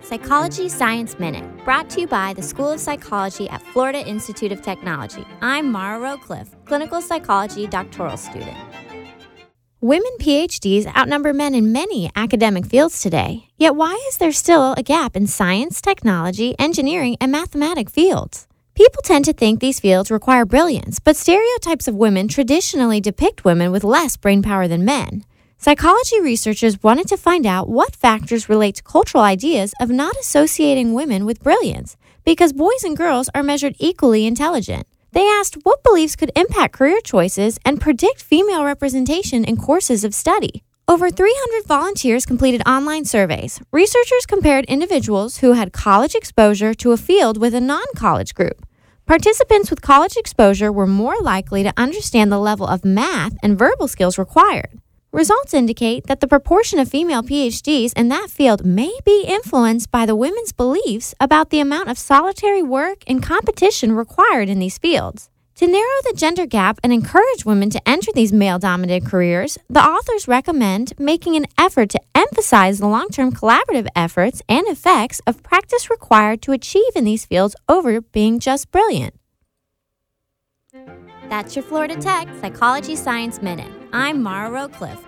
Psychology Science Minute, brought to you by the School of Psychology at Florida Institute of Technology. I'm Mara Rowcliffe, clinical psychology doctoral student. Women PhDs outnumber men in many academic fields today. Yet why is there still a gap in science, technology, engineering, and mathematic fields? People tend to think these fields require brilliance, but stereotypes of women traditionally depict women with less brainpower than men. Psychology researchers wanted to find out what factors relate to cultural ideas of not associating women with brilliance, because boys and girls are measured equally intelligent. They asked what beliefs could impact career choices and predict female representation in courses of study. Over 300 volunteers completed online surveys. Researchers compared individuals who had college exposure to a field with a non-college group. Participants with college exposure were more likely to understand the level of math and verbal skills required. Results indicate that the proportion of female PhDs in that field may be influenced by the women's beliefs about the amount of solitary work and competition required in these fields. To narrow the gender gap and encourage women to enter these male-dominated careers, the authors recommend making an effort to emphasize the long-term collaborative efforts and effects of practice required to achieve in these fields over being just brilliant. That's your Florida Tech Psychology Science Minute. I'm Mara Rowcliffe,